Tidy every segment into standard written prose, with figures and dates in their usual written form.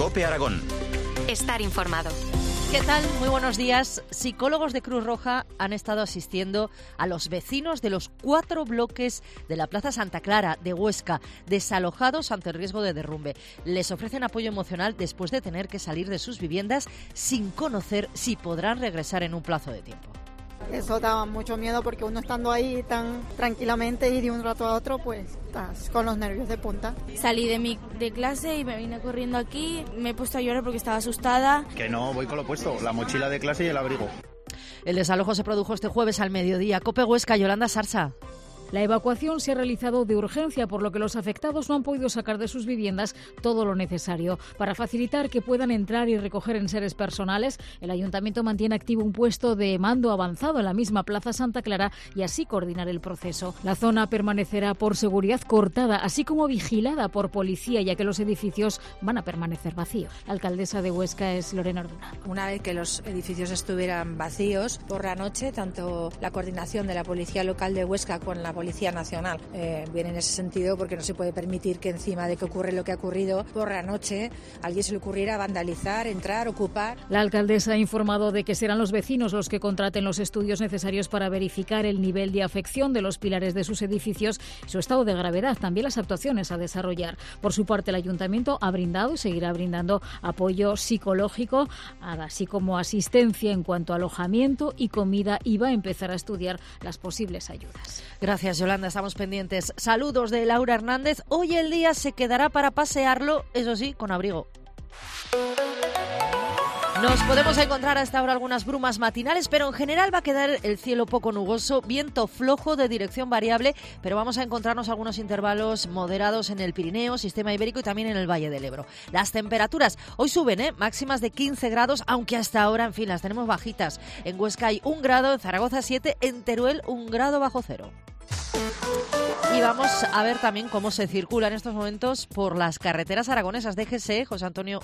COPE Aragón. Estar informado. ¿Qué tal? Muy buenos días. Psicólogos de Cruz Roja han estado asistiendo a los vecinos de los 4 bloques de la Plaza Santa Clara de Huesca, desalojados ante el riesgo de derrumbe. Les ofrecen apoyo emocional después de tener que salir de sus viviendas sin conocer si podrán regresar en un plazo de tiempo. Eso daba mucho miedo porque uno estando ahí tan tranquilamente y de un rato a otro, pues estás con los nervios de punta. Salí de clase y me vine corriendo aquí, me he puesto a llorar porque estaba asustada. Que no, voy con lo puesto, la mochila de clase y el abrigo. El desalojo se produjo este jueves al mediodía. COPE Huesca, Yolanda Sarsa. La evacuación se ha realizado de urgencia, por lo que los afectados no han podido sacar de sus viviendas todo lo necesario. Para facilitar que puedan entrar y recoger enseres personales, el Ayuntamiento mantiene activo un puesto de mando avanzado en la misma Plaza Santa Clara y así coordinar el proceso. La zona permanecerá por seguridad cortada, así como vigilada por policía, ya que los edificios van a permanecer vacíos. La alcaldesa de Huesca es Lorena Orduna. Una vez que los edificios estuvieran vacíos por la noche, tanto la coordinación de la Policía Local de Huesca con la Policía Nacional viene en ese sentido, porque no se puede permitir que encima de que ocurre lo que ha ocurrido por la noche a alguien se le ocurriera vandalizar, entrar, ocupar. La alcaldesa ha informado de que serán los vecinos los que contraten los estudios necesarios para verificar el nivel de afección de los pilares de sus edificios y su estado de gravedad, también las actuaciones a desarrollar. Por su parte, el Ayuntamiento ha brindado y seguirá brindando apoyo psicológico, así como asistencia en cuanto a alojamiento y comida, y va a empezar a estudiar las posibles ayudas. Gracias, Yolanda, estamos pendientes. Saludos de Laura Hernández. Hoy el día se quedará para pasearlo, eso sí, con abrigo. Nos podemos encontrar hasta ahora algunas brumas matinales, pero en general va a quedar el cielo poco nuboso, viento flojo de dirección variable, pero vamos a encontrarnos algunos intervalos moderados en el Pirineo, Sistema Ibérico y también en el Valle del Ebro. Las temperaturas hoy suben, máximas de 15 grados, aunque hasta ahora, en fin, las tenemos bajitas. En Huesca hay 1 grado, en Zaragoza 7, en Teruel 1 grado bajo cero. Y vamos a ver también cómo se circula en estos momentos por las carreteras aragonesas. DGT, José Antonio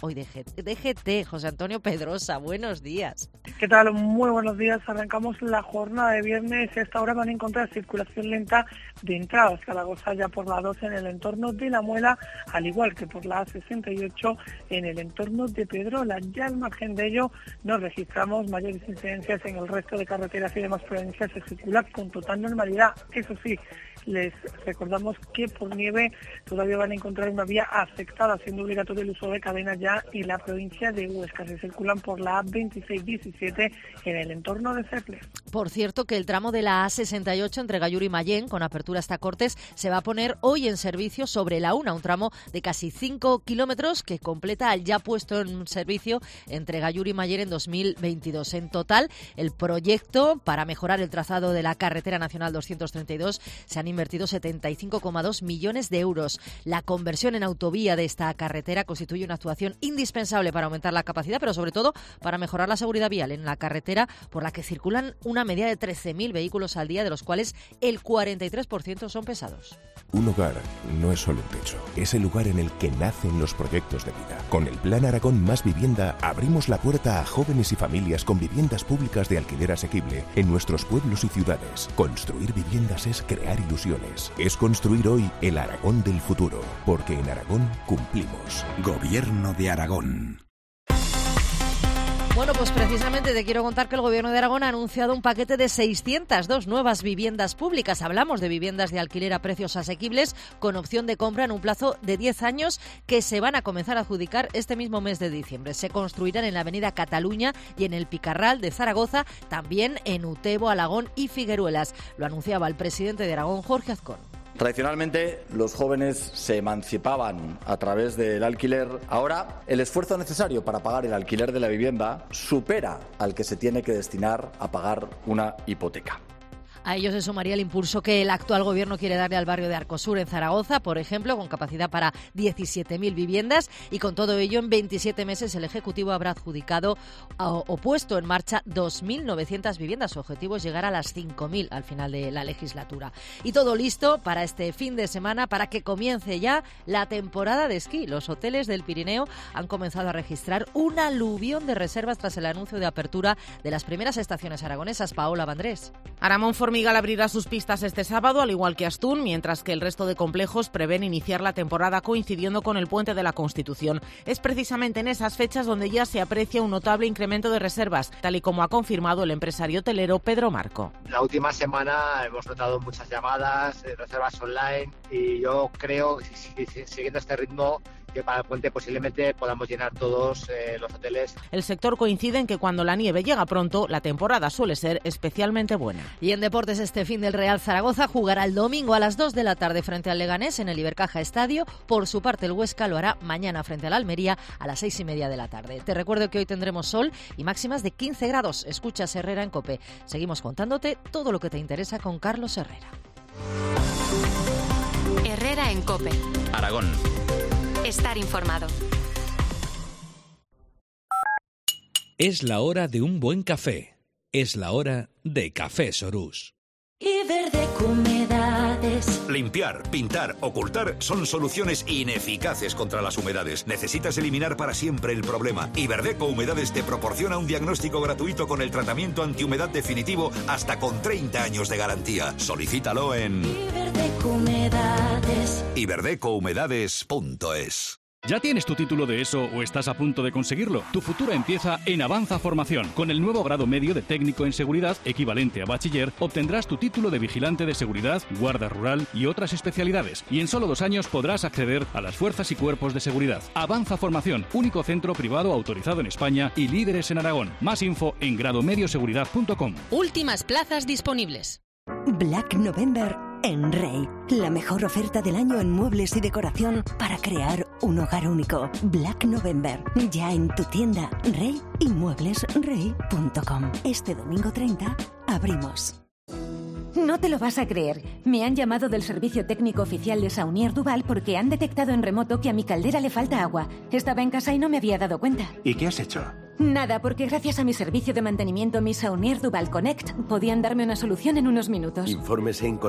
Pedrosa, buenos días. ¿Qué tal? Muy buenos días. Arrancamos la jornada de viernes. A esta hora van a encontrar circulación lenta de entrada a Zaragoza ya por la 2 en el entorno de La Muela, al igual que por la A68 en el entorno de Pedrola. Ya al margen de ello no registramos mayores incidencias en el resto de carreteras y demás provincias. Se circula con total normalidad. Eso sí, les recordamos que por nieve todavía van a encontrar una vía afectada, siendo obligatorio el uso de cadenas ya en la provincia de Huesca. Se circulan por la A26-17 en el entorno de Cercle. Por cierto, que el tramo de la A68 entre Gallur y Mayén, con apertura hasta Cortes, se va a poner hoy en servicio sobre la 1, un tramo de casi 5 kilómetros que completa al ya puesto en servicio entre Gallur y Mayén en 2022. En total, el proyecto para mejorar el trazado de la carretera nacional 232 se han invertido 75,2 millones de euros. La conversión en autovía de esta carretera constituye una actuación indispensable para aumentar la capacidad, pero sobre todo para mejorar la seguridad vial en la carretera, por la que circulan una media de 13.000 vehículos al día, de los cuales el 43% son pesados. Un hogar no es solo un techo, es el lugar en el que nacen los proyectos de vida. Con el Plan Aragón Más Vivienda abrimos la puerta a jóvenes y familias con viviendas públicas de alquiler asequible en nuestros pueblos y ciudades. Construir viviendas es crear ilusiones, es construir hoy el Aragón del futuro, porque en Aragón cumplimos. Gobierno de Aragón. Bueno, pues precisamente te quiero contar que el Gobierno de Aragón ha anunciado un paquete de 602 nuevas viviendas públicas. Hablamos de viviendas de alquiler a precios asequibles con opción de compra en un plazo de 10 años que se van a comenzar a adjudicar este mismo mes de diciembre. Se construirán en la Avenida Cataluña y en el Picarral de Zaragoza, también en Utebo, Alagón y Figueruelas. Lo anunciaba el presidente de Aragón, Jorge Azcón. Tradicionalmente, los jóvenes se emancipaban a través del alquiler. Ahora, el esfuerzo necesario para pagar el alquiler de la vivienda supera al que se tiene que destinar a pagar una hipoteca. A ello se sumaría el impulso que el actual Gobierno quiere darle al barrio de Arcosur en Zaragoza, por ejemplo, con capacidad para 17.000 viviendas, y con todo ello en 27 meses el Ejecutivo habrá adjudicado o puesto en marcha 2.900 viviendas. Su objetivo es llegar a las 5.000 al final de la legislatura. Y todo listo para este fin de semana, para que comience ya la temporada de esquí. Los hoteles del Pirineo han comenzado a registrar un aluvión de reservas tras el anuncio de apertura de las primeras estaciones aragonesas. Paola Vandrés. Aramón Formigal abrirá sus pistas este sábado, al igual que Astún, mientras que el resto de complejos prevén iniciar la temporada coincidiendo con el Puente de la Constitución. Es precisamente en esas fechas donde ya se aprecia un notable incremento de reservas, tal y como ha confirmado el empresario hotelero Pedro Marco. La última semana hemos notado muchas llamadas, reservas online, y yo creo, siguiendo este ritmo, que para el puente posiblemente podamos llenar todos los hoteles. El sector coincide en que cuando la nieve llega pronto, la temporada suele ser especialmente buena. Y en deportes, este fin del Real Zaragoza jugará el domingo a las 2 de la tarde frente al Leganés en el Ibercaja Estadio. Por su parte, el Huesca lo hará mañana frente al Almería a las 6:30 de la tarde. Te recuerdo que hoy tendremos sol y máximas de 15 grados. Escuchas Herrera en COPE. Seguimos contándote todo lo que te interesa con Carlos Herrera. Herrera en COPE. Aragón. Estar informado. Es la hora de un buen café. Es la hora de Café Sorús. Iberdeco Humedades. Limpiar, pintar, ocultar son soluciones ineficaces contra las humedades. Necesitas eliminar para siempre el problema. Iberdeco Humedades te proporciona un diagnóstico gratuito con el tratamiento antihumedad definitivo hasta con 30 años de garantía. Solicítalo en Iberdeco Humedades. iberdecohumedades.es. ¿Ya tienes tu título de ESO o estás a punto de conseguirlo? Tu futuro empieza en Avanza Formación. Con el nuevo grado medio de técnico en seguridad, equivalente a bachiller, obtendrás tu título de vigilante de seguridad, guarda rural y otras especialidades. Y en solo 2 años podrás acceder a las fuerzas y cuerpos de seguridad. Avanza Formación, único centro privado autorizado en España y líderes en Aragón. Más info en gradomedioseguridad.com. Últimas plazas disponibles. Black November en Rey. La mejor oferta del año en muebles y decoración para crear un hogar único. Black November, ya en tu tienda Rey y mueblesrey.com. Este domingo 30 abrimos. No te lo vas a creer. Me han llamado del servicio técnico oficial de Saunier Duval porque han detectado en remoto que a mi caldera le falta agua. Estaba en casa y no me había dado cuenta. ¿Y qué has hecho? Nada, porque gracias a mi servicio de mantenimiento, mi Saunier Duval Connect, podían darme una solución en unos minutos. Infórmese en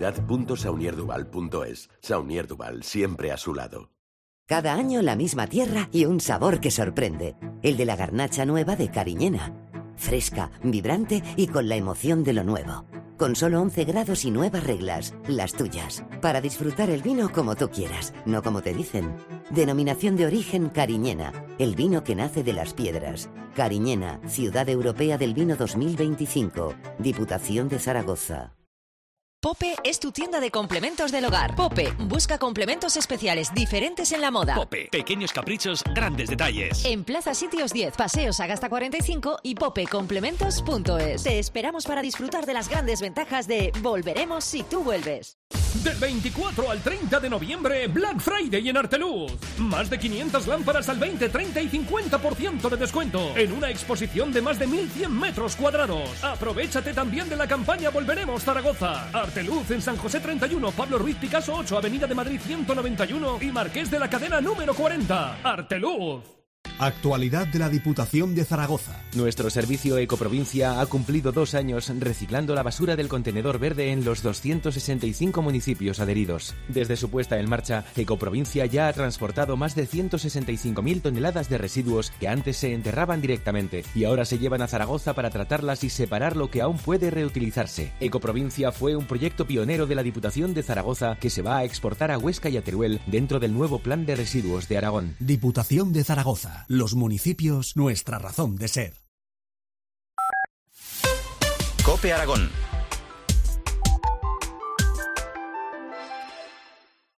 conectividad.saunierduval.es. Saunier Duval, siempre a su lado. Cada año la misma tierra y un sabor que sorprende. El de la garnacha nueva de Cariñena. Fresca, vibrante y con la emoción de lo nuevo. Con solo 11 grados y nuevas reglas, las tuyas. Para disfrutar el vino como tú quieras, no como te dicen. Denominación de origen Cariñena, el vino que nace de las piedras. Cariñena, Ciudad Europea del Vino 2025. Diputación de Zaragoza. Pope es tu tienda de complementos del hogar. Pope busca complementos especiales diferentes en la moda. Pope, pequeños caprichos, grandes detalles. En Plaza Sitios 10, Paseo Sagasta 45 y popecomplementos.es. Te esperamos para disfrutar de las grandes ventajas de Volveremos si tú vuelves. Del 24 al 30 de noviembre, Black Friday en Arteluz. Más de 500 lámparas al 20, 30 y 50% de descuento en una exposición de más de 1.100 metros cuadrados. Aprovechate también de la campaña Volveremos Zaragoza. Arteluz en San José 31, Pablo Ruiz Picasso 8, Avenida de Madrid 191 y Marqués de la Cadena número 40. Arteluz. Actualidad de la Diputación de Zaragoza. Nuestro servicio Ecoprovincia ha cumplido 2 años reciclando la basura del contenedor verde en los 265 municipios adheridos. Desde su puesta en marcha, Ecoprovincia ya ha transportado más de 165.000 toneladas de residuos que antes se enterraban directamente y ahora se llevan a Zaragoza para tratarlas y separar lo que aún puede reutilizarse. Ecoprovincia fue un proyecto pionero de la Diputación de Zaragoza que se va a exportar a Huesca y a Teruel dentro del nuevo Plan de Residuos de Aragón. Diputación de Zaragoza. Los municipios, nuestra razón de ser. COPE Aragón.